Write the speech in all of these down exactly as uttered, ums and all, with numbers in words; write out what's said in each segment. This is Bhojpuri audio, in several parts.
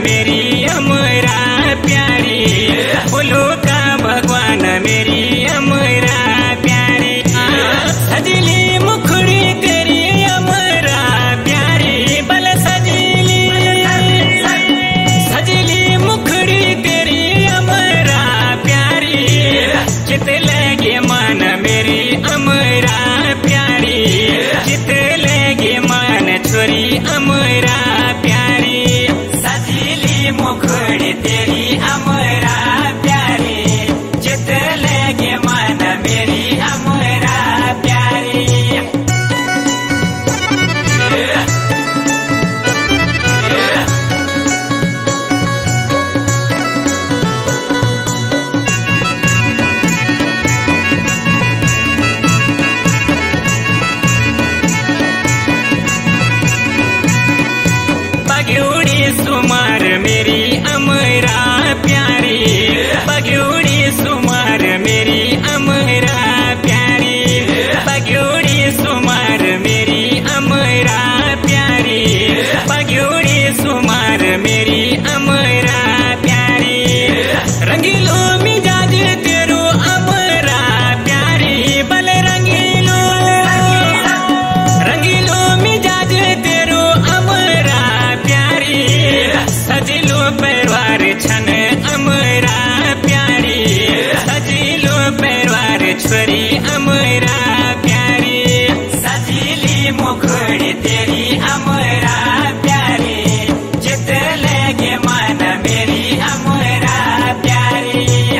मेरी अमरा प्यारी, फूलों का भगवान मेरी अमरा प्यारी। सजली मुखड़ी तेरी अमरा प्यारी, बल सजली सजली मुखड़ी तेरी अमरा प्यारी, चित लगे मन मेरी अमरा प्यारी, चित लगे मन छोरी अमरा प्यारी। सजली मुखड़ी तेरी अमरा प्यारी, चित लगे मन मेरी अमरा प्यारी। बग्योड़ी सुमार मेरी अमरा प्यारी, बग्योड़ी सुमार मेरी अमरा प्यारी, बग्योड़ी सुमार मेरी अमरा प्यारी, बग्योड़ी सुमार मेरी अमरा प्यारी। रंगीलो मिजाज तेरो अमरा प्यारी, बल रंगीलो रंगीलो मिजाज तेरो अमरा प्यारी। सजलो परिवार छन अमरा प्यारी, सजलो परिवार छोरी अमरा प्यारी। सजली मुखड़ी तेरी अमरा प्यारी, चित लगे मन मेरी अमरा प्यारी।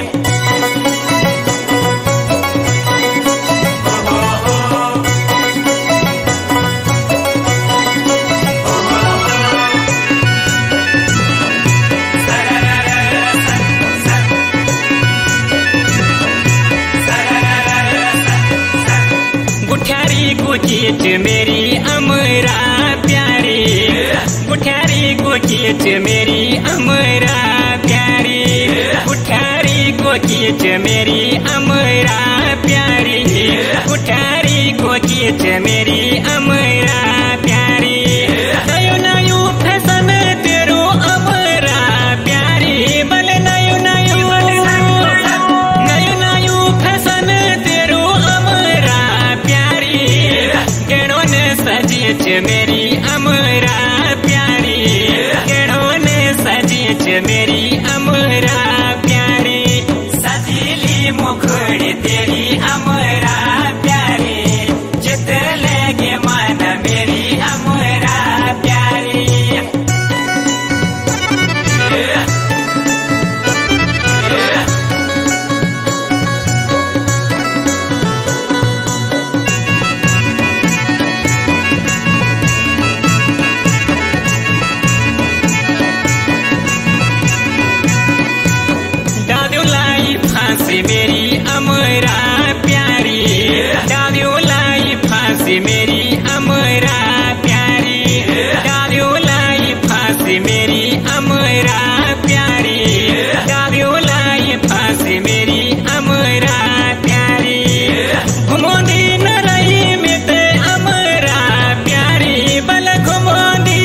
गुठियारी गुचीच मेरी अमरा प्यारी, गुठियारी गुचीच मेरी अमरा प्यारी, गुठियारी गुचीच मेरी अमरा प्यारी, गुठियारी गुचीच मेरी अमरा प्यारी। नयो नयो फैशन तेरो अमरा प्यारी, बल नयो नयो नयो नयो फैशन तेरो अमरा प्यारी। केड़ो ने सजीच मेरी अमरा प्यारी, केड़ो ने सजीच मेरी अमरा प्यारी। सजली मुखड़ी तेरी अमरा प्यारी, चित लगे मन मेरी अमरा प्यारी। डालियो लाई फांसी मेरी अमरा प्यारी, डालियो लाई फांसी मेरी अमरा प्यारी, डालियो लाई फांसी मेरी अमरा प्यारी, डालियो लाई फांसी मेरी अमरा प्यारी। घुमोंदी न रही में ते अमरा प्यारी, बल घुमोंदी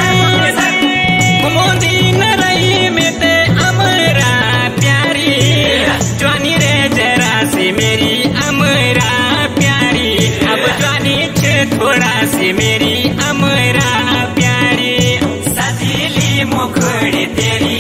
घुमोंदी न रही में ते अमरा प्यारी। जवानी रे जरा सी मेरी अमरा प्यारी, अब जवानी छे थोड़ा सी मेरी अमरा प्यारी। सजली मुखड़ी तेरी